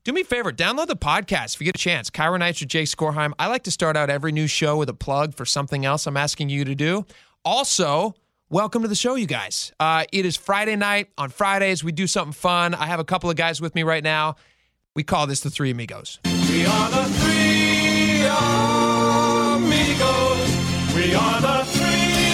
Do me a favor, download the podcast if you get a chance. Kyra Nights with Jake Skorheim. I like to start out every new show with a plug for something else I'm asking you to do. Also, welcome to the show, you guys. It is Friday night. On Fridays, we do something fun. I have a couple of guys with me right now. We call this the Three Amigos. We are the Three Amigos. We are the Three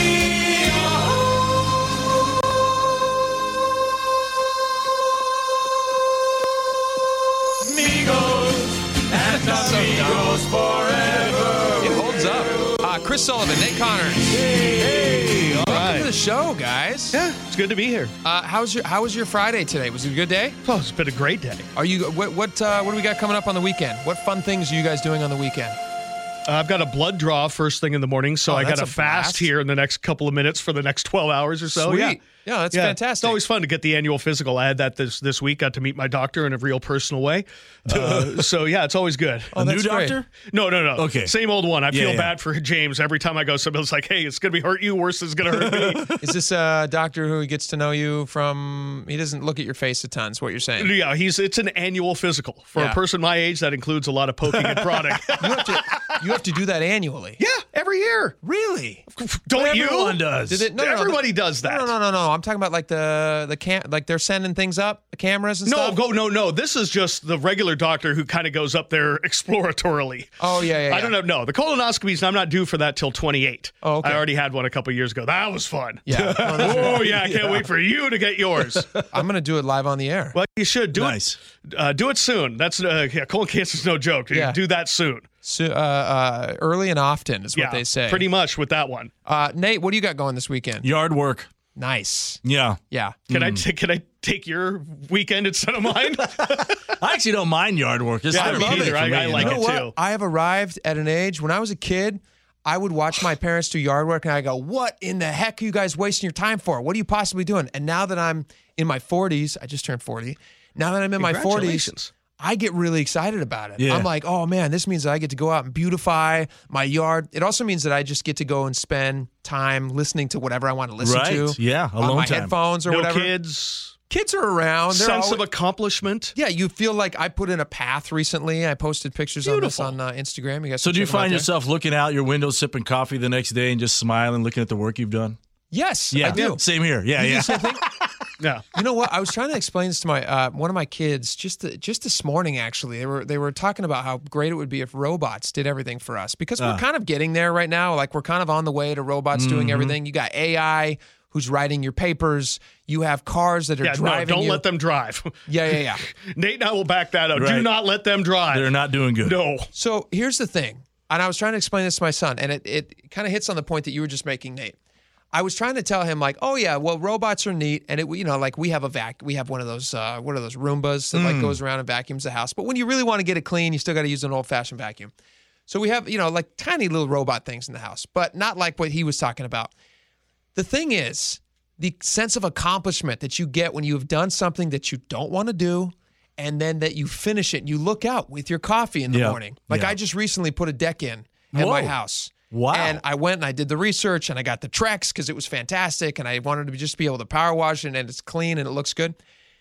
Amigos forever. It holds up. Chris Sullivan, Nate Connors. Hey, all Welcome right. to the show, guys. Yeah, it's good to be here. How was your Friday today? Was it a good day? Oh, it's been a great day. Are you what do we got coming up on the weekend? What fun things are you guys doing on the weekend? I've got a blood draw first thing in the morning, so I got that's to a fast blast. here in the next couple of minutes for the next 12 hours or so. Sweet. Yeah, that's fantastic. It's always fun to get the annual physical. I had that this week. Got to meet my doctor in a real personal way. So yeah, it's always good. Oh, that's New great. doctor? No. Okay. Same old one. I feel yeah. bad for James every time I go. Somebody's like, "Hey, it's gonna be hurt you. Worse is gonna hurt me." Is this a doctor who gets to know you from? He doesn't look at your face a ton. Is what you're saying? Yeah, it's an annual physical for Yeah. a person my age. That includes a lot of poking at product. You have to do that annually. Yeah, every year. Really? Don't Everyone you? does. Everybody does that. No. I'm talking about like like they're sending things up, the cameras and stuff. No. This is just the regular doctor who kind of goes up there exploratorily. Oh yeah. I don't know. No, the colonoscopies, I'm not due for that till 28. Oh, okay. I already had one a couple years ago. That was fun. Yeah. Oh, yeah. I can't wait for you to get yours. I'm gonna do it live on the air. Well, you should do Nice. it. Do it soon. That's colon cancer's no joke. Yeah. Do that soon. So, early and often is what they say. Pretty much with that one. Nate, what do you got going this weekend? Yard work. Nice. Yeah. Yeah. Can I take your weekend instead of mine? I actually don't mind yard work. It's I don't therapeutic either. for me, I like you it know? You know too. what? I have arrived at an age when I was a kid, I would watch my parents do yard work and I go, what in the heck are you guys wasting your time for? What are you possibly doing? And now that I'm in my 40s, I just turned 40. Now that I'm in my 40s, Congratulations. I get really excited about it. Yeah. I'm like, oh man, this means that I get to go out and beautify my yard. It also means that I just get to go and spend time listening to whatever I want to listen Right. to. Yeah, on alone my time. headphones or No whatever. kids. Kids are around. They're Sense always- of accomplishment. yeah, you feel like I put in a path recently. I posted pictures on this Beautiful. on Instagram. You guys So can do you check them out find there. yourself looking out your window, sipping coffee the next day and just smiling, looking at the work you've done? Yes, Yeah. I do. Same here. Yeah, You do yeah. the same thing? Yeah. You know what? I was trying to explain this to my one of my kids just this morning. Actually, they were talking about how great it would be if robots did everything for us because we're kind of getting there right now. Like we're kind of on the way to robots doing everything. You got AI who's writing your papers. You have cars that are Yeah, no, driving don't you. let them drive. Yeah. Nate and I will back that up. Do Right. not let them drive. They're not doing good. No. So here's the thing, and I was trying to explain this to my son, and it kind of hits on the point that you were just making, Nate. I was trying to tell him like, oh yeah, well robots are neat, and like we have we have one of those Roombas that like goes around and vacuums the house. But when you really want to get it clean, you still got to use an old-fashioned vacuum. So we have like tiny little robot things in the house, but not like what he was talking about. The thing is, the sense of accomplishment that you get when you have done something that you don't want to do, and then that you finish it and you look out with your coffee in the Yeah. morning. Like Yeah. I just recently put a deck in at my Whoa. house. Wow. And I went and I did the research and I got the Trex because it was fantastic and I wanted to just be able to power wash it and it's clean and it looks good.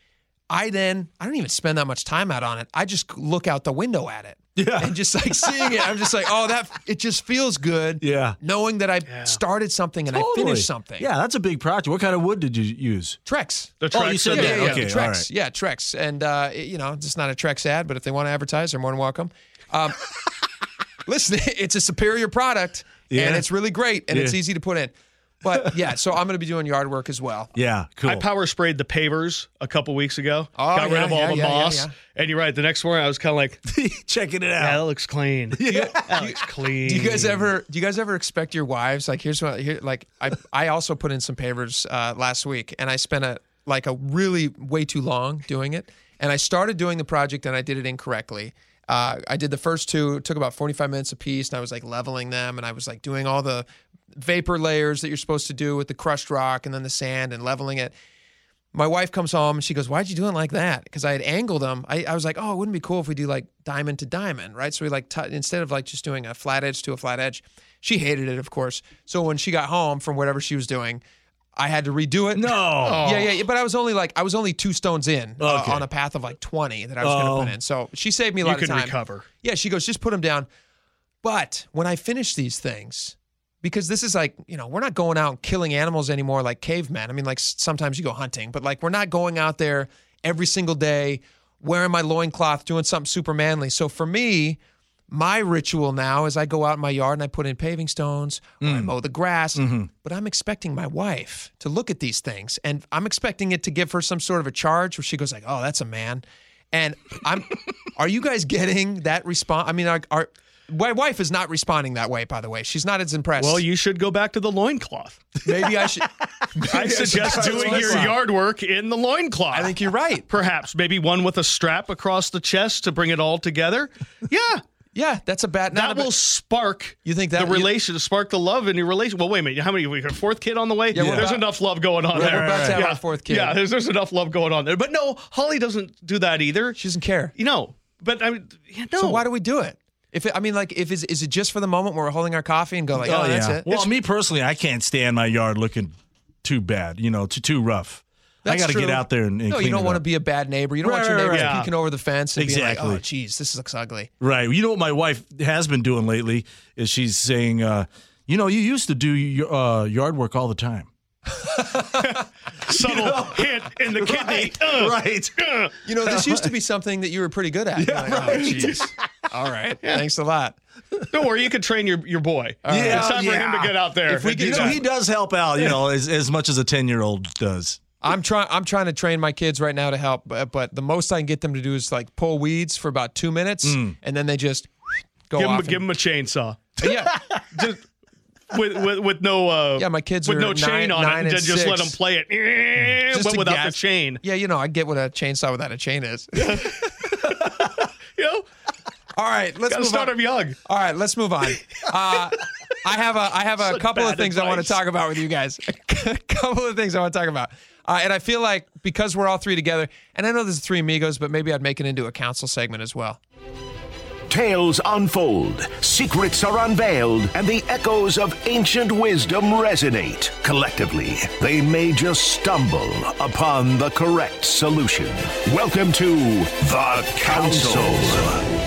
I don't even spend that much time out on it. I just look out the window at it. Yeah. And just like seeing it, I'm just like, oh, it just feels good. Yeah. Knowing that I started something and I finished something. Yeah, that's a big project. What kind of wood did you use? Trex. The Oh, you Trex said are that. the- Yeah, Okay, the Trex. all right. Yeah, Trex. And, it's not a Trex ad, but if they want to advertise, they're more than welcome. Listen, it's a superior product, and Yeah. it's really great, and it's Yeah. easy to put in. But, yeah, so I'm going to be doing yard work as well. Yeah, cool. I power sprayed the pavers a couple weeks ago. Oh, Got rid yeah, of all yeah, the yeah, moss. yeah. And you're right. The next morning, I was kind of like, Checking it yeah, that out. looks clean. That looks clean. Do you guys ever expect your wives, like, I also put in some pavers last week, and I spent a really way too long doing it. And I started doing the project, and I did it incorrectly. I did the first two. It took about 45 minutes apiece, and I was like leveling them, and I was like doing all the vapor layers that you're supposed to do with the crushed rock and then the sand and leveling it. My wife comes home and she goes, why'd you do it like that? Because I had angled them. I was like, oh, it wouldn't be cool if we do like diamond to diamond, right? So we instead of like just doing a flat edge to a flat edge. She hated it, of course. So when she got home from whatever she was doing, I had to redo it. No. Yeah, but I was only 2 stones in Okay. on a path of like 20 that I was going to put in. So she saved me a lot You of can time. recover. Yeah, she goes, just put them down. But when I finish these things, because this is like, we're not going out and killing animals anymore like cavemen. I mean, like sometimes you go hunting, but like we're not going out there every single day wearing my loincloth, doing something super manly. So for me, my ritual now is I go out in my yard and I put in paving stones or I mow the grass, but I'm expecting my wife to look at these things and I'm expecting it to give her some sort of a charge where she goes like, oh, that's a man. And are you guys getting that response? I mean, my wife is not responding that way, by the way. She's not as impressed. Well, you should go back to the loincloth. Maybe I should. I suggest doing your yard work in the loincloth. I think you're right. Perhaps maybe one with a strap across the chest to bring it all together. Yeah. Yeah, that's a bad. That will spark You think that the relation, spark the love in your relation. Well, wait a minute. How many? We got a 4th kid on the way? Yeah, there's enough love going on there. We're about to have our 4th kid. Yeah, there's enough love going on there. But no, Holly doesn't do that either. She doesn't care. But I mean, no. So why do we do it? Is it just for the moment where we're holding our coffee and go like, oh, that's it? Well, me personally, I can't stand my yard looking too bad, too rough. I That's got to true. get out there and No, clean you don't it want to up. be a bad neighbor. You don't want your neighbors right. peeking over the fence and being Exactly. like, oh, geez, this looks ugly. Right. You know what my wife has been doing lately is she's saying, you used to do yard work all the time. Subtle hint in the kidney. Right. This used to be something that you were pretty good at. Yeah, like, oh, geez. All right. Thanks a lot. Don't worry, you can train your boy. Yeah, It's time for him to get out there. If we and could do that. He does help out, as much as a 10-year-old does. I'm trying to train my kids right now to help, but the most I can get them to do is like pull weeds for about 2 minutes, and then they just go off. Give him a chainsaw. Yeah, Just with no yeah. My kids with are no chain 9 on it, and and just 6. let them play it, Just but to without gas- the chain. Yeah, I get what a chainsaw without a chain is. All right, let's Gotta move start on. them young. All right, let's move on. I have a Such couple of bad things I want to advice. talk about with you guys. A couple of things I want to talk about. And I feel like because we're all 3 together, and I know there's 3 amigos, but maybe I'd make it into a council segment as well. Tales unfold, secrets are unveiled, and the echoes of ancient wisdom resonate. Collectively, they may just stumble upon the correct solution. Welcome to The Council.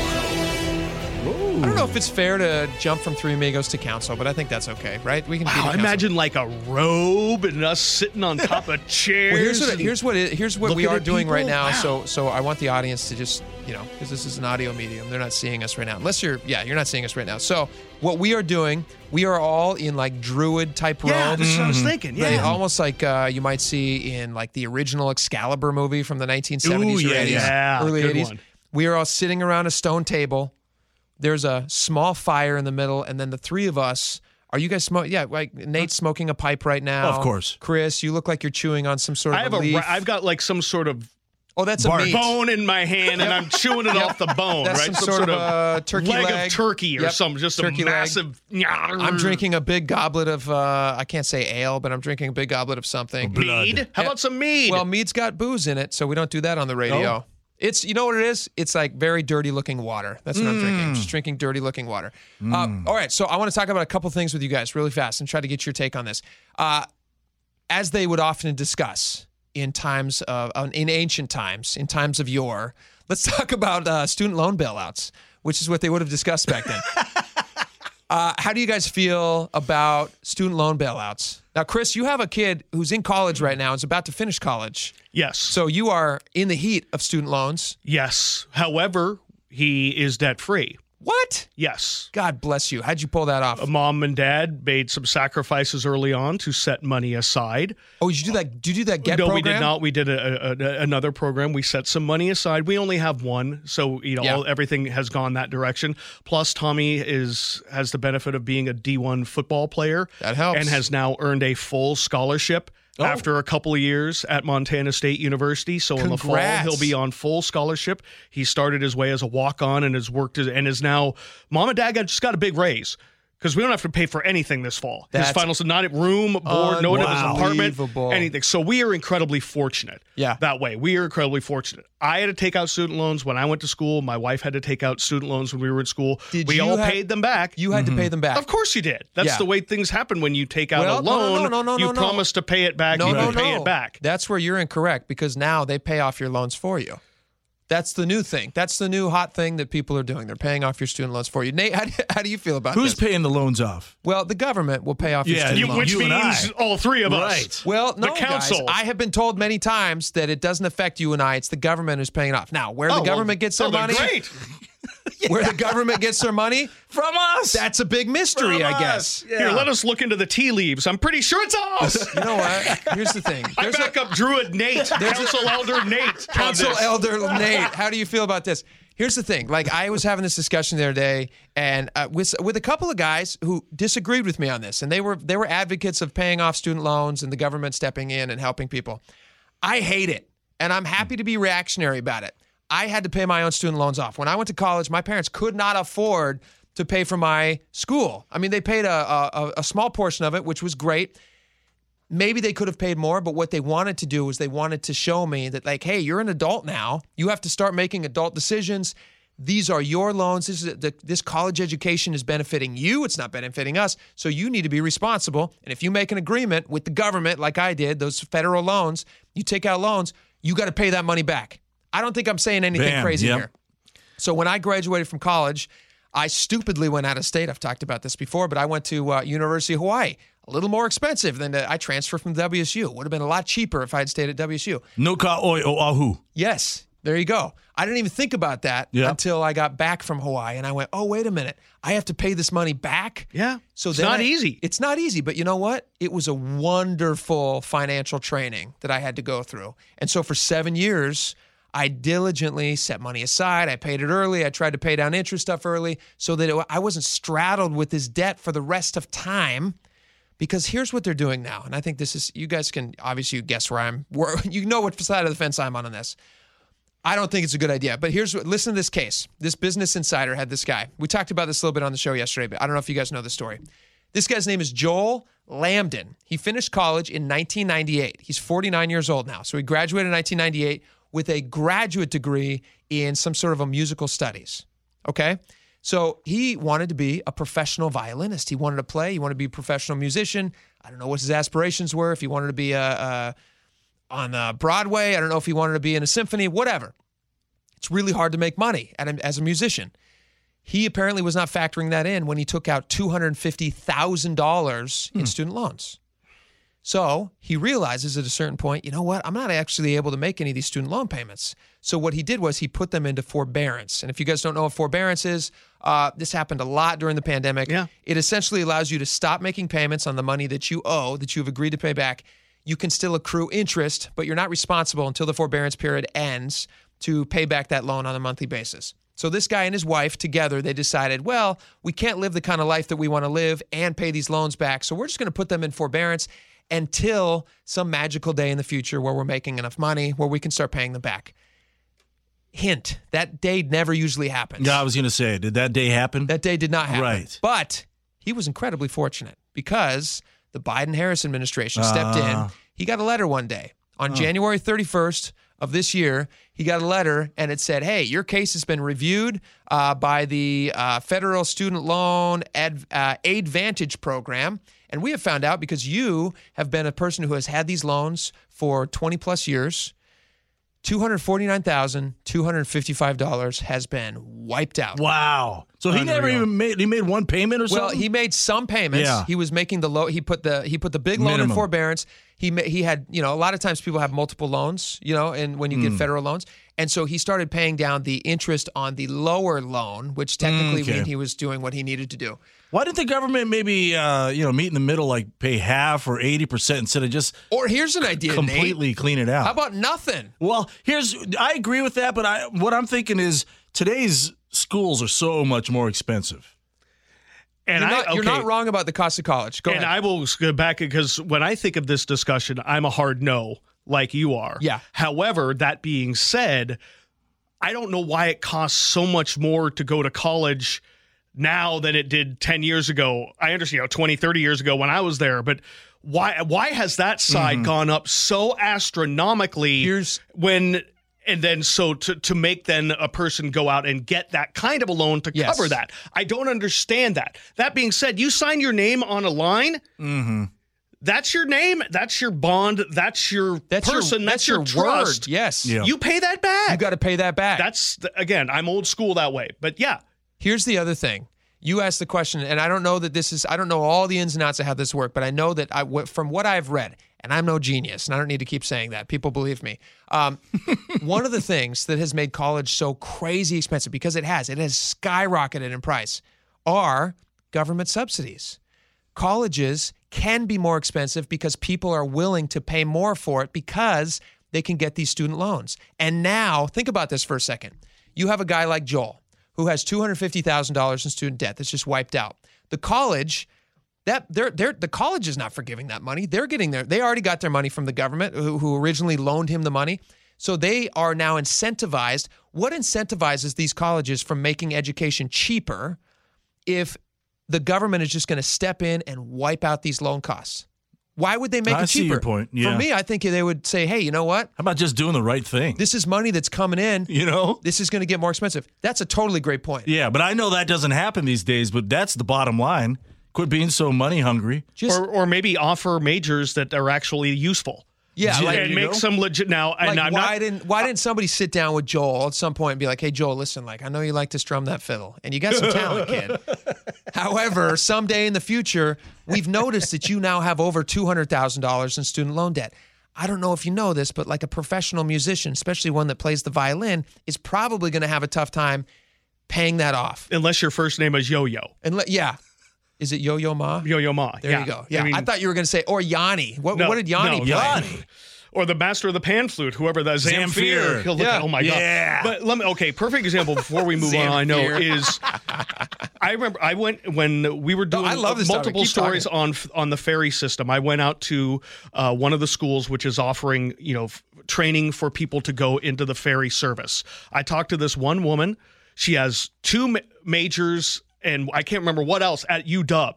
I don't know if it's fair to jump from 3 amigos to council, but I think that's okay, right? We can be the Wow, council. imagine like a robe and us sitting on top of chairs. Well, here's what we looking are at doing right people? now. Wow. So I want the audience to just, because this is an audio medium, they're not seeing us right now. Unless you're not seeing us right now. So what we are doing, we are all in like druid type Yeah, robes. this is what I was thinking. Right, Yeah. almost like you might see in like the original Excalibur movie from the 1970s Ooh, or yeah, 80s, yeah. early Good 80s. one. We are all sitting around a stone table. There's a small fire in the middle, and then the 3 of us. Are you guys smoking? Yeah, like Nate's smoking a pipe right now. Of course. Chris, you look like you're chewing on some sort of leaf. I've got like some sort of Oh, that's a meat. bone in my hand, and I'm chewing it off the bone, That's right? some sort of turkey leg leg. of turkey or Yep, something. Just turkey a leg. massive. I'm drinking a big goblet of, I can't say ale, but I'm drinking a big goblet of something. mead. How about some mead? Well, mead's got booze in it, so we don't do that on the radio. Oh. It's, you know what it is? It's like very dirty looking water. That's what I'm drinking. Just drinking dirty looking water. All right, so I want to talk about a couple things with you guys really fast and try to get your take on this. As they would often discuss in ancient times, in times of yore, let's talk about student loan bailouts, which is what they would have discussed back then. How do you guys feel about student loan bailouts? Now, Chris, you have a kid who's in college right now, is about to finish college. yes. So you are in the heat of student loans. Yes. However, he is debt free. What? Yes. God bless you. How'd you pull that off? Mom and dad made some sacrifices early on to set money aside. Oh, did you do that? Did you do that GET No, program? we did not. We did another program. We set some money aside. We only have one, so Yeah. everything has gone that direction. Plus, Tommy has the benefit of being a D1 football player. That helps. And has now earned a full scholarship after a couple of years at Montana State University. So in the fall, Congrats. he'll be on full scholarship. He started his way as a walk-on and has worked and is now. Mom and Dad just got a big raise. because we don't have to pay for anything this fall. His That's finals, not at room, board, no one at his apartment, unbelievable. anything. So we are incredibly fortunate. Yeah. That way, we are incredibly fortunate. I had to take out student loans when I went to school. My wife had to take out student loans when we were in school. We all paid them back. You had to pay them back. Of course you did. That's Yeah. the way things happen when you take out Well, a loan. no, you promise to pay it back. You pay it back. That's where you're incorrect, because now they pay off your loans for you. That's the new thing. That's the new hot thing that people are doing. They're paying off your student loans for you. Nate, how do you feel about Who's this? paying the loans off? Well, the government will pay off your Yeah, student loans. Which You and means I. all three of us. Right. Well, no, the council. guys. I have been told many times that it doesn't affect you and I. It's the government who's paying it off. Now, where the government gets their money, Great. where the government gets their money, From us. that's a big mystery, From I us. guess. Yeah. Here, let us look into the tea leaves. I'm pretty sure it's us. You know what? Here's the thing. I back up Druid Nate, Council Elder Nate. on Council this. Elder Nate, how do you feel about this? Here's the thing. Like, I was having this discussion the other day, and with a couple of guys who disagreed with me on this, and they were advocates of paying off student loans and the government stepping in and helping people. I hate it, and I'm happy to be reactionary about it. I had to pay my own student loans off. When I went to college, my parents could not afford to pay for my school. I mean, they paid a small portion of it, which was great. Maybe they could have paid more, but what they wanted to do was they wanted to show me that, like, hey, you're an adult now. You have to start making adult decisions. These are your loans. This college education is benefiting you. It's not benefiting us. So you need to be responsible. And if you make an agreement with the government, like I did, those federal loans, you take out loans, you got to pay that money back. I don't think I'm saying anything crazy here. So when I graduated from college, I stupidly went out of state. I've talked about this before, but I went to University of Hawaii. A little more expensive than I transferred from WSU. It would have been a lot cheaper if I had stayed at WSU. No ka oi o ahu. Yes, there you go. I didn't even think about that until I got back from Hawaii, and I went, oh, wait a minute. I have to pay this money back? Yeah. So it's then not easy. It's not easy, but you know what? It was a wonderful financial training that I had to go through. And so for 7 years, I diligently set money aside. I paid it early. I tried to pay down interest stuff early so that I wasn't straddled with this debt for the rest of time. Because here's what they're doing now. And I think this is, you guys can obviously guess you know what side of the fence I'm on this. I don't think it's a good idea. But listen to this case. This Business Insider had this guy. We talked about this a little bit on the show yesterday, but I don't know if you guys know the story. This guy's name is Joel Lambden. He finished college in 1998. He's 49 years old now. So he graduated in 1998 with a graduate degree in some sort of a musical studies. Okay? So he wanted to be a professional violinist. He wanted to play. He wanted to be a professional musician. I don't know what his aspirations were. If he wanted to be on Broadway, I don't know if he wanted to be in a symphony, whatever. It's really hard to make money as a musician. He apparently was not factoring that in when he took out $250,000 in student loans. So he realizes at a certain point, you know what? I'm not actually able to make any of these student loan payments. So what he did was he put them into forbearance. And if you guys don't know what forbearance is, this happened a lot during the pandemic. Yeah. It essentially allows you to stop making payments on the money that you owe, that you've agreed to pay back. You can still accrue interest, but you're not responsible until the forbearance period ends to pay back that loan on a monthly basis. So this guy and his wife together, they decided, well, we can't live the kind of life that we want to live and pay these loans back. So we're just going to put them in forbearance until some magical day in the future where we're making enough money where we can start paying them back. Hint, that day never usually happens. Yeah, I was going to say, did that day happen? That day did not happen. Right. But he was incredibly fortunate because the Biden-Harris administration stepped in. He got a letter one day. On January 31st of this year, he got a letter and it said, hey, your case has been reviewed by the Federal Student Loan Aidvantage Program. And we have found out, because you have been a person who has had these loans for 20 plus years, $249,255 has been wiped out. Wow. So he never even made one payment or something? Well, he made some payments. Yeah. He was making the low. He put the big loan in Minimum. forbearance. He had, a lot of times people have multiple loans, and when you get federal loans. And so he started paying down the interest on the lower loan, which technically meant he was doing what he needed to do. Why didn't the government maybe, meet in the middle, like pay half or 80% instead of just Or here's an idea, completely Nate. clean it out? How about nothing? Well, I agree with that, but what I'm thinking is today's schools are so much more expensive. And You're not wrong about the cost of college. Go ahead. I will go back, because when I think of this discussion, I'm a hard no, like you are. Yeah. However, that being said, I don't know why it costs so much more to go to college now than it did 10 years ago. I understand, 20, 30 years ago when I was there, but why has that side gone up so astronomically and then so to make then a person go out and get that kind of a loan to cover that? I don't understand that. That being said, you sign your name on a line. That's your name. That's your bond. That's your person. That's your trust. Word. Yes. Yeah. You pay that back. You got to pay that back. Again, I'm old school that way. But yeah. Here's the other thing. You asked the question, and I don't know that I don't know all the ins and outs of how this works, but I know that from what I've read, and I'm no genius, and I don't need to keep saying that. People believe me. One of the things that has made college so crazy expensive, because it has skyrocketed in price, are government subsidies. Colleges can be more expensive because people are willing to pay more for it because they can get these student loans. And now, think about this for a second. You have a guy like Joel who has $250,000 in student debt that's just wiped out. The college, the college is not forgiving that money. They're getting they already got their money from the government who originally loaned him the money. So they are now incentivized. What incentivizes these colleges from making education cheaper if the government is just going to step in and wipe out these loan costs? Why would they make it cheaper? I see your point. Yeah. For me, I think they would say, hey, you know what? How about just doing the right thing? This is money that's coming in. This is going to get more expensive. That's a totally great point. Yeah, but I know that doesn't happen these days, but that's the bottom line. Quit being so money hungry. Or maybe offer majors that are actually useful. Yeah, and make some legit now. And why didn't somebody sit down with Joel at some point and be like, hey, Joel, listen, I know you like to strum that fiddle, and you got some talent, kid. However, someday in the future, we've noticed that you now have over $200,000 in student loan debt. I don't know if you know this, but like a professional musician, especially one that plays the violin, is probably going to have a tough time paying that off. Unless your first name is Yo-Yo. Yeah. Is it Yo-Yo Ma? Yo-Yo Ma. There you go. Yeah, I thought you were going to say, or Yanni. What did Yanni play? Yanni. Or the master of the pan flute, whoever that Zamfir. He'll look at, oh my God. But perfect example before we move on, I know, is I remember I went when we were doing multiple stories on the ferry system. I went out to one of the schools which is offering, training for people to go into the ferry service. I talked to this one woman. She has two majors and I can't remember what else at UW.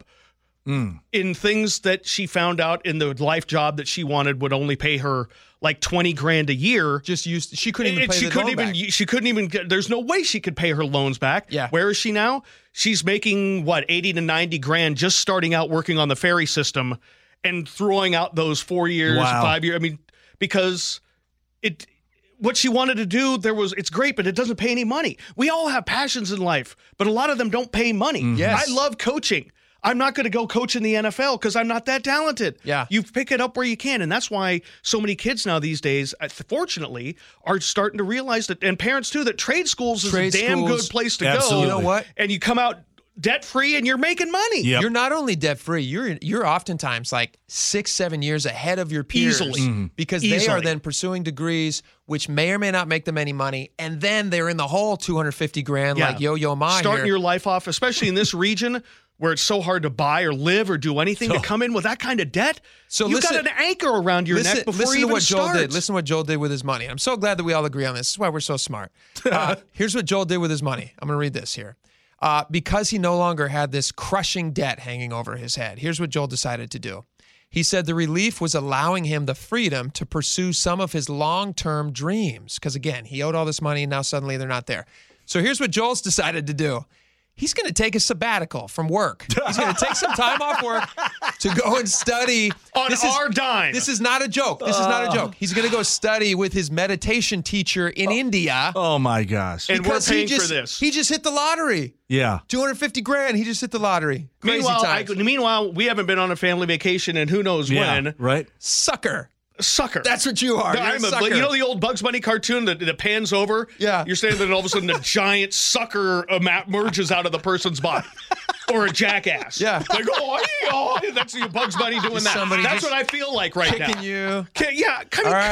In things that she found out in the life job that she wanted would only pay her like $20,000 a year. She couldn't even pay the loan back. She couldn't even get, there's no way she could pay her loans back. Yeah. Where is she now? She's making $80,000 to $90,000 just starting out working on the ferry system and throwing out those 4 years, 5 years. I mean, because what she wanted to do, it's great, but it doesn't pay any money. We all have passions in life, but a lot of them don't pay money. Yes. I love coaching. I'm not going to go coach in the NFL because I'm not that talented. Yeah. You pick it up where you can. And that's why so many kids now these days, fortunately, are starting to realize that, and parents too, that trade schools is a damn good place to go. You know what? And you come out debt-free and you're making money. Yep. You're not only debt-free, you're oftentimes like 6-7 years ahead of your peers. Easily. Because they are then pursuing degrees which may or may not make them any money, and then they're in the whole $250,000 like Yo-Yo Ma starting here. your life off, especially in this region where it's so hard to buy or live or do anything, to come in with that kind of debt. So you've got an anchor around your neck before you even start. Listen to what Joel did with his money. I'm so glad that we all agree on this. This is why we're so smart. Here's what Joel did with his money. I'm going to read this here. Because he no longer had this crushing debt hanging over his head, here's what Joel decided to do. He said the relief was allowing him the freedom to pursue some of his long-term dreams. Because again, he owed all this money and now suddenly they're not there. So here's what Joel's decided to do. He's going to take a sabbatical from work. He's going to take some time off work to go and study. On our dime. This is not a joke. This is not a joke. He's going to go study with his meditation teacher in India. Oh, my gosh. And we're paying for this. He just hit the lottery. Yeah. $250,000. He just hit the lottery. Crazy times. Meanwhile, we haven't been on a family vacation and who knows when. Right. Sucker. That's what you are. I'm sucker. You know the old Bugs Bunny cartoon that pans over? Yeah. You're saying that all of a sudden a giant sucker merges out of the person's body. Or a jackass. Yeah. Like, that's your Bugs Bunny doing that. That's what I feel like right now. Kicking you. Yeah. All right.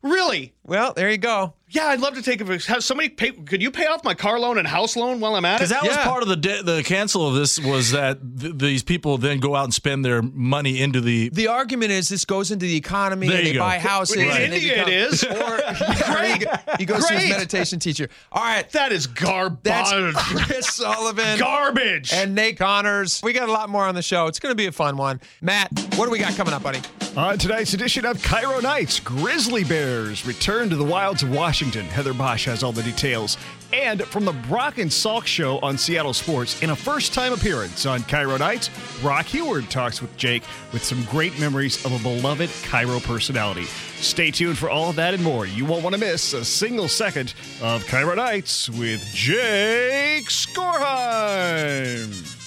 Really? Well, there you go. Yeah, I'd love to take it. Have somebody pay? Could you pay off my car loan and house loan while I'm at it? Because that was part of the cancel of this was that these people then go out and spend their money into the. The argument is this goes into the economy and they buy houses. In and India, it is. He goes to his meditation teacher. All right, that is garbage. That's Chris Sullivan, garbage, and Nate Connors. We got a lot more on the show. It's going to be a fun one. Matt, what do we got coming up, buddy? On tonight's edition of Cairo Nights, Grizzly Bears return to the wilds of Washington. Heather Bosch has all the details. And from the Brock and Salk Show on Seattle Sports, in a first-time appearance on Cairo Nights, Brock Huard talks with Jake with some great memories of a beloved Cairo personality. Stay tuned for all of that and more. You won't want to miss a single second of Cairo Nights with Jake Skorheim.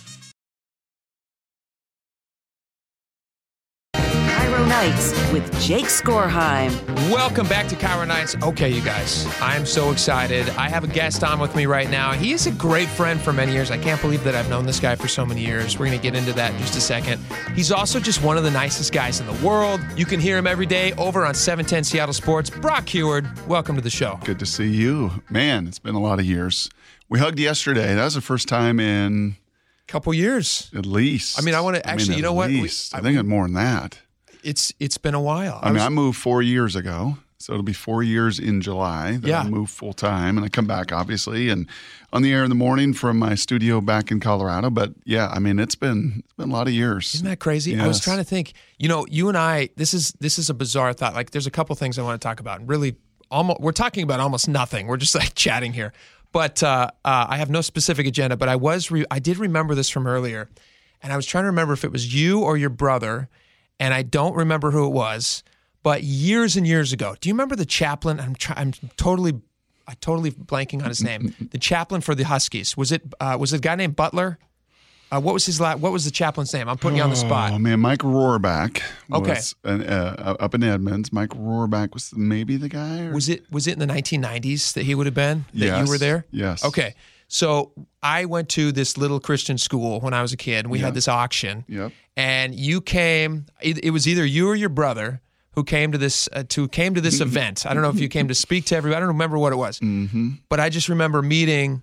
Cairo Nights with Jake Skorheim. Welcome back to Cairo Nights. Okay, you guys, I'm so excited. I have a guest on with me right now. He is a great friend for many years. I can't believe that I've known this guy for so many years. We're going to get into that in just a second. He's also just one of the nicest guys in the world. You can hear him every day over on 710 Seattle Sports. Brock Huard, welcome to the show. Good to see you. Man, it's been a lot of years. We hugged yesterday. That was the first time in... Couple years. At least. I mean, I want to actually, you know what? I think it's more than that. It's been a while. I moved 4 years ago, so it'll be 4 years in July that I moved full time, and I come back obviously and on the air in the morning from my studio back in Colorado. But yeah, I mean it's been a lot of years. Isn't that crazy? Yes. I was trying to think. You know, you and I. This is a bizarre thought. Like, there's a couple things I want to talk about, and really, we're talking about almost nothing. We're just like chatting here. But I have no specific agenda. But I did remember this from earlier, and I was trying to remember if it was you or your brother. And I don't remember who it was, but years and years ago. Do you remember the chaplain? I'm totally blanking on his name. The chaplain for the Huskies. Was it a guy named Butler? What was the chaplain's name? I'm putting you on the spot. Oh man, Mike Rohrbach. Was up in Edmonds. Mike Rohrbach was maybe the guy. Or? Was it in the 1990s that he would have been? That you were there? Yes. Okay. So I went to this little Christian school when I was a kid, and we had this auction. Yep. And you came. It was either you or your brother who came to this event. I don't know if you came to speak to everybody. I don't remember what it was. Mm-hmm. But I just remember meeting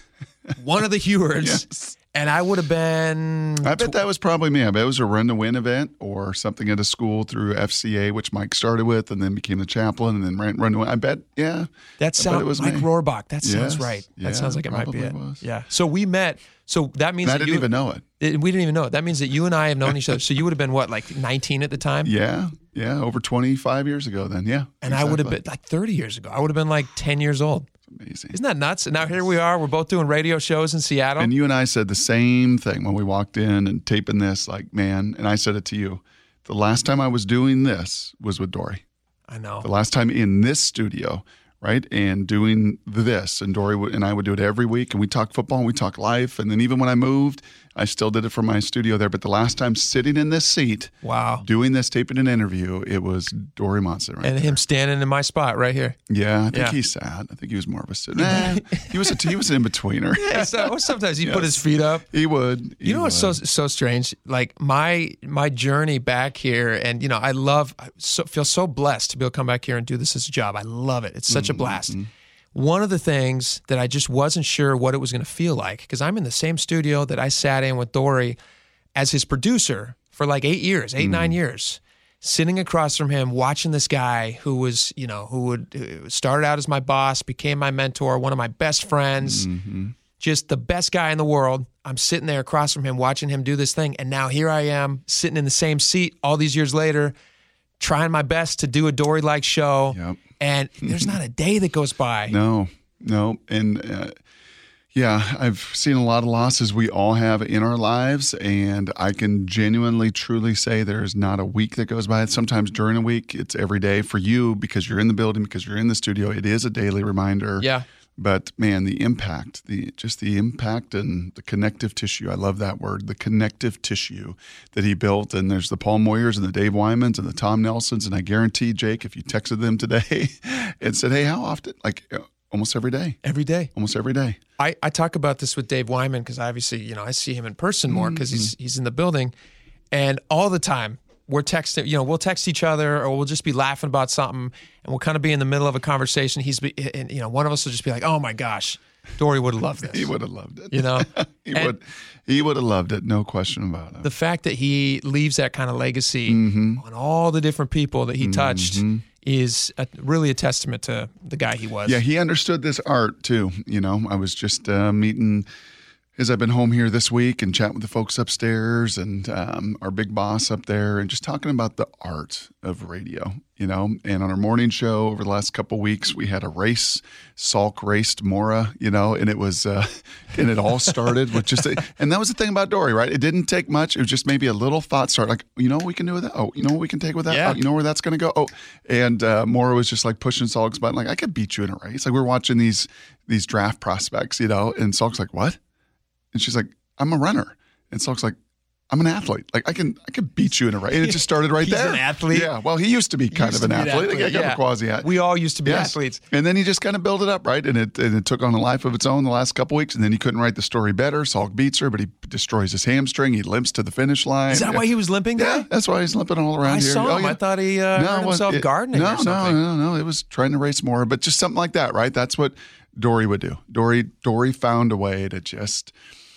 one of the Huards. Yes. And I would have been... I bet that was probably me. I bet it was a run-to-win event or something at a school through FCA, which Mike started with and then became the chaplain and then run-to-win. I bet, yeah. That sounds Mike Rohrbach. That sounds right. Yeah, that sounds like it might be it. Was. Yeah. So we met. So that means I didn't even know it. We didn't even know it. That means that you and I have known each other. So you would have been, what, like 19 at the time? Yeah. Yeah. Over 25 years ago then. Yeah. And exactly. I would have been like 30 years ago. I would have been like 10 years old. Amazing. Isn't that nuts? And now here we are. We're both doing radio shows in Seattle. And you and I said the same thing when we walked in and taping this, like, man, and I said it to you. The last time I was doing this was with Dory. I know. The last time in this studio, right? And doing this. And Dory and I would do it every week. And we talk football and we talk life. And then even when I moved, I still did it from my studio there. But the last time sitting in this seat, doing this, taping an interview, it was Dory Monson right and there. Him standing in my spot right here. Yeah, I think he's sad. I think he was more of a sit. He was an in-betweener. Yeah, so sometimes he'd put his feet up. He would. You know what's so strange? Like my journey back here, and I feel so blessed to be able to come back here and do this as a job. I love it. It's such a blast. One of the things that I just wasn't sure what it was going to feel like, because I'm in the same studio that I sat in with Dory as his producer for like 9 years, sitting across from him, watching this guy who was, who started out as my boss, became my mentor, one of my best friends, just the best guy in the world. I'm sitting there across from him, watching him do this thing. And now here I am sitting in the same seat all these years later, trying my best to do a Dory-like show. Yep. And there's not a day that goes by. No. And I've seen a lot of losses we all have in our lives. And I can genuinely, truly say there's not a week that goes by. Sometimes during a week, it's every day for you because you're in the building, because you're in the studio. It is a daily reminder. Yeah. But man, the impact, the impact and the connective tissue. I love that word, the connective tissue that he built. And there's the Paul Moyers and the Dave Wymans and the Tom Nelsons. And I guarantee, Jake, if you texted them today and said, hey, how often? Like almost every day. Every day. Almost every day. I talk about this with Dave Wyman because obviously, I see him in person more because he's in the building. And all the time, we're texting, you know, we'll text each other or we'll just be laughing about something and we'll kind of be in the middle of a conversation. And, you know, one of us will just be like, oh my gosh, Dory would have loved this. He would have loved it. You know? He would have loved it, no question about it. The fact that he leaves that kind of legacy on all the different people that he touched is really a testament to the guy he was. Yeah, he understood this art too. You know, I was just meeting as I've been home here this week and chatting with the folks upstairs and our big boss up there and just talking about the art of radio, you know. And on our morning show over the last couple of weeks, we had a race. Salk raced Mora, you know, and it was, and it all started with just, and that was the thing about Dory, right? It didn't take much. It was just maybe a little thought start, like, you know what we can do with that? Oh, you know what we can take with that? Yeah. Oh, you know where that's going to go? Oh, and Mora was just like pushing Salk's button, like, I could beat you in a race. Like, we're watching these draft prospects, you know, and Salk's like, what? And she's like, I'm a runner. And Salk's like, I'm an athlete. Like I can beat you in a race. And it just started right there. He's an athlete? Yeah. Well, he used to be kind of an athlete. Like, a quasi-athlete. We all used to be athletes. And then he just kind of built it up, right? And it took on a life of its own the last couple weeks. And then he couldn't write the story better. Salk beats her, but he destroys his hamstring. He limps to the finish line. Is that why he was limping there? Yeah, that's why he's limping all around here. I saw him. I thought he hurt himself gardening or something. No. It was trying to race more, but just something like that, right? That's what Dory would do. Dory found a way to just...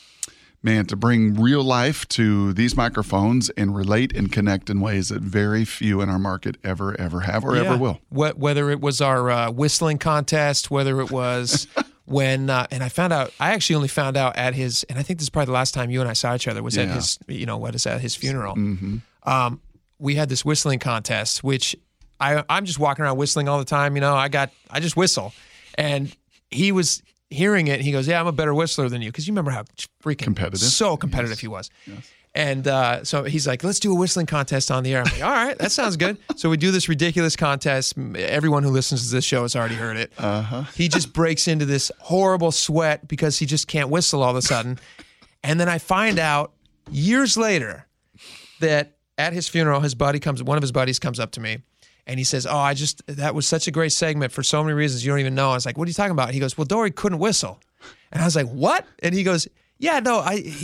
Man, to bring real life to these microphones and relate and connect in ways that very few in our market ever have or ever will. Whether it was our whistling contest, whether it was when, and I actually only found out at his, and I think this is probably the last time you and I saw each other was at his, at his funeral. Mm-hmm. We had this whistling contest, which I'm just walking around whistling all the time. You know, I just whistle, and he was hearing it, he goes, yeah, I'm a better whistler than you. Because you remember how freaking competitive he was. Yes. And so he's like, let's do a whistling contest on the air. I'm like, all right, that sounds good. So we do this ridiculous contest. Everyone who listens to this show has already heard it. He just breaks into this horrible sweat because he just can't whistle all of a sudden. And then I find out years later that at his funeral, one of his buddies comes up to me. And he says, that was such a great segment for so many reasons you don't even know. I was like, what are you talking about? He goes, well, Dory couldn't whistle. And I was like, what? And he goes, yeah, no,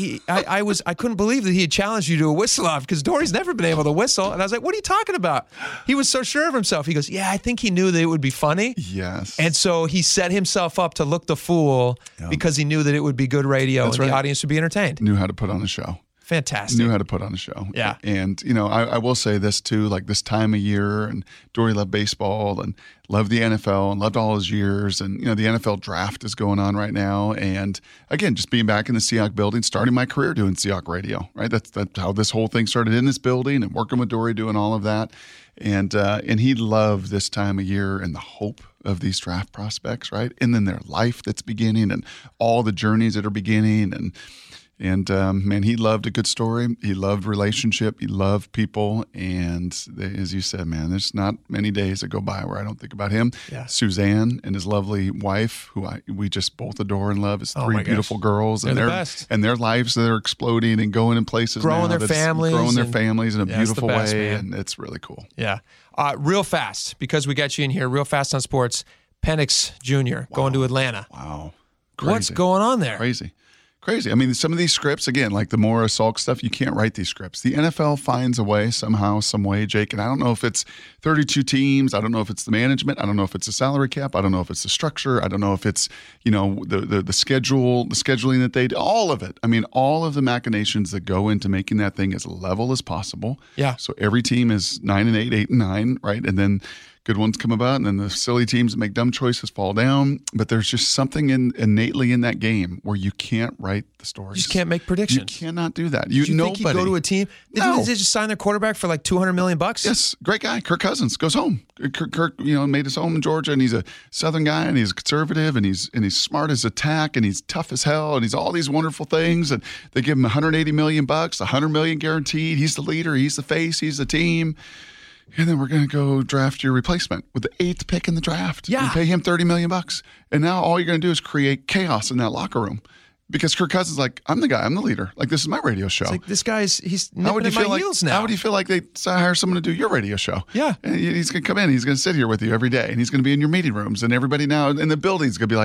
I couldn't believe that he had challenged you to a whistle off because Dory's never been able to whistle. And I was like, what are you talking about? He was so sure of himself. He goes, yeah, I think he knew that it would be funny. Yes. And so he set himself up to look the fool because he knew that it would be good radio the audience would be entertained. Knew how to put on a show. Fantastic. Knew how to put on a show. Yeah. And, you know, I will say this too, like this time of year, and Dory loved baseball and loved the NFL and loved all his years. And, you know, the NFL draft is going on right now. And again, just being back in the Seahawk building, starting my career doing Seahawk radio, right? That's how this whole thing started, in this building and working with Dory, doing all of that. And he loved this time of year and the hope of these draft prospects, right? And then their life that's beginning and all the journeys that are beginning. And man, he loved a good story. He loved relationship. He loved people. And as you said, man, there's not many days that go by where I don't think about him. Yeah. Suzanne and his lovely wife, who we just both adore and love. His three beautiful girls. They're the best. And their lives that are exploding and going in places growing now. their families in a beautiful best, way. Man. And it's really cool. Yeah. Real fast, because we got you in here, real fast on sports. Penix Jr. going to Atlanta. Wow. Crazy. What's going on there? Crazy. I mean, some of these scripts, again, like the Mora Salk stuff, you can't write these scripts. The NFL finds a way somehow, some way, Jake. And I don't know if it's 32 teams. I don't know if it's the management. I don't know if it's the salary cap. I don't know if it's the structure. I don't know if it's, you know, the schedule, the scheduling that they do, all of it. I mean, all of the machinations that go into making that thing as level as possible. Yeah. So every team is 9-8, 8-9, right? And then good ones come about, and then the silly teams that make dumb choices fall down. But there's just something innately in that game where you can't write the stories. You just can't make predictions. You cannot do that. Did you think he'd go to a team? No. Did they just sign their quarterback for like $200 million? Yes, great guy. Kirk Cousins goes home. Kirk, made his home in Georgia, and he's a Southern guy, and he's conservative, and he's smart as a tack, and he's tough as hell, and he's all these wonderful things. And they give him $180 million, $100 million guaranteed. He's the leader. He's the face. He's the team. And then we're going to go draft your replacement with the 8th pick in the draft. Yeah. And pay him $30 million. And now all you're going to do is create chaos in that locker room. Because Kirk Cousins is like, I'm the guy. I'm the leader. Like, this is my radio show. It's like, this guy's, he's nipping at my heels now. How would you feel like they hire someone to do your radio show? Yeah. And he's going to come in. He's going to sit here with you every day. And he's going to be in your meeting rooms. And everybody now in the building is going to be like,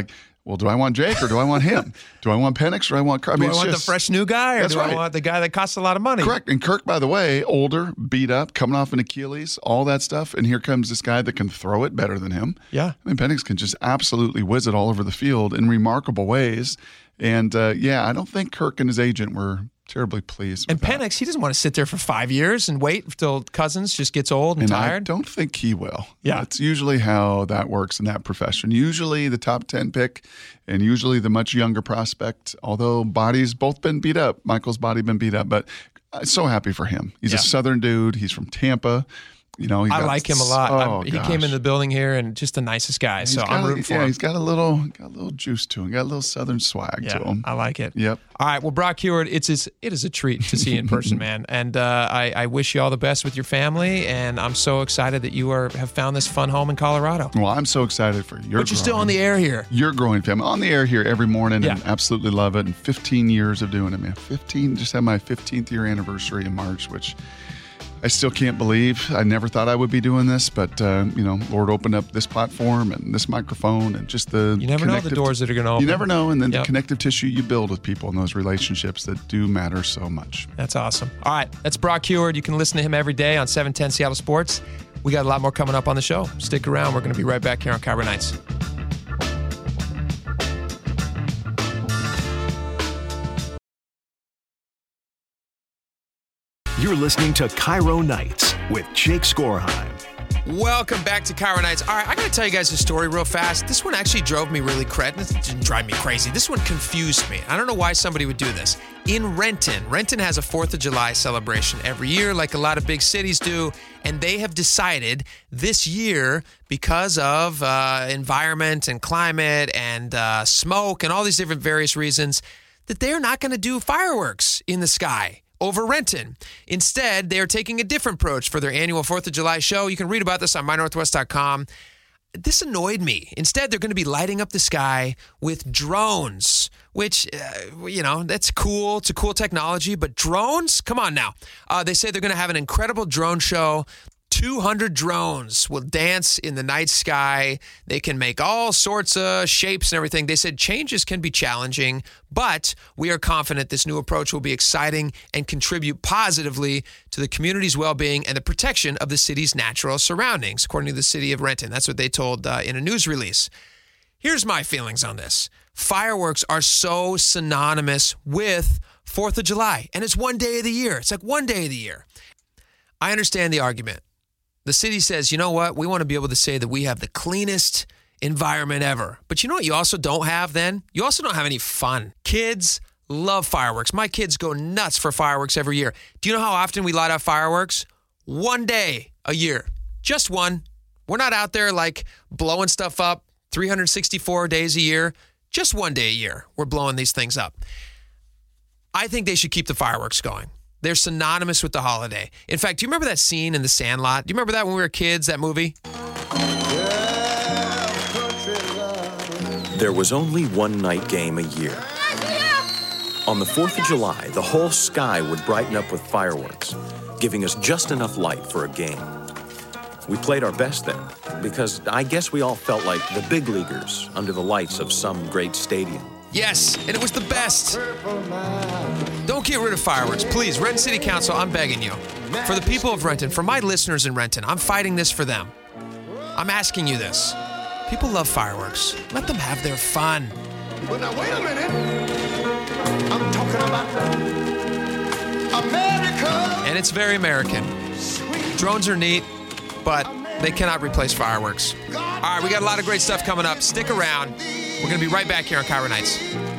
Well, do I want Jake or do I want him? Do I want Penix or do I want Kirk? Do I want the fresh new guy or do I want the guy that costs a lot of money? Correct. And Kirk, by the way, older, beat up, coming off an Achilles, all that stuff. And here comes this guy that can throw it better than him. Yeah. I mean, Penix can just absolutely whiz it all over the field in remarkable ways. And, I don't think Kirk and his agent were terribly pleased with And Penix, he doesn't want to sit there for 5 years and wait until Cousins just gets old and tired. I don't think he will. Yeah. That's usually how that works in that profession. Usually the top 10 pick and usually the much younger prospect, although body's both been beat up. Michael's body been beat up, but I'm so happy for him. He's a Southern dude. He's from Tampa. You know, I like him a lot. He gosh. came in the building here and just the nicest guy. So I'm rooting for him. Yeah, he's got a little juice to him. Got a little Southern swag to him. I like it. Yep. All right. Well, Brock Huard, it is a treat to see you in person, man. And I wish you all the best with your family. And I'm so excited that you have found this fun home in Colorado. Well, I'm so excited for you. But you're still on the air here. You're growing family. On the air here every morning and absolutely love it. And 15 years of doing it, man. Just had my 15th year anniversary in March, which I still can't believe. I never thought I would be doing this, but Lord opened up this platform and this microphone and just the you never know the doors that are going to open. You never know, and then the connective tissue you build with people and those relationships that do matter so much. That's awesome. All right, that's Brock Huard. You can listen to him every day on 710 Seattle Sports. We got a lot more coming up on the show. Stick around. We're going to be right back here on KIRO Nights. You're listening to KIRO Nights with Jake Skorheim. Welcome back to KIRO Nights. All right, I got to tell you guys a story real fast. This one actually drove me really crazy. This didn't drive me crazy. This one confused me. I don't know why somebody would do this. In Renton has a 4th of July celebration every year, like a lot of big cities do. And they have decided this year, because of environment and climate and smoke and all these different various reasons, that they're not going to do fireworks in the sky over Renton. Instead, they are taking a different approach for their annual 4th of July show. You can read about this on mynorthwest.com. This annoyed me. Instead, they're going to be lighting up the sky with drones, which, that's cool. It's a cool technology, but drones? Come on now. They say they're going to have an incredible drone show. 200 drones will dance in the night sky. They can make all sorts of shapes and everything. They said changes can be challenging, but we are confident this new approach will be exciting and contribute positively to the community's well-being and the protection of the city's natural surroundings, according to the city of Renton. That's what they told in a news release. Here's my feelings on this. Fireworks are so synonymous with 4th of July, and it's one day of the year. It's like one day of the year. I understand the argument. The city says, you know what? We want to be able to say that we have the cleanest environment ever. But you know what you also don't have then? You also don't have any fun. Kids love fireworks. My kids go nuts for fireworks every year. Do you know how often we light up fireworks? One day a year. Just one. We're not out there like blowing stuff up 364 days a year. Just one day a year we're blowing these things up. I think they should keep the fireworks going. They're synonymous with the holiday. In fact, do you remember that scene in The Sandlot? Do you remember that when we were kids, that movie? There was only one night game a year. On the 4th of July, the whole sky would brighten up with fireworks, giving us just enough light for a game. We played our best then, because I guess we all felt like the big leaguers under the lights of some great stadium. Yes, and it was the best. Don't get rid of fireworks. Please, Renton City Council, I'm begging you. For the people of Renton, for my listeners in Renton, I'm fighting this for them. I'm asking you this. People love fireworks. Let them have their fun. But now, wait a minute. I'm talking about America. And it's very American. Drones are neat, but they cannot replace fireworks. All right, we got a lot of great stuff coming up. Stick around. We're going to be right back here on KIRO Nights.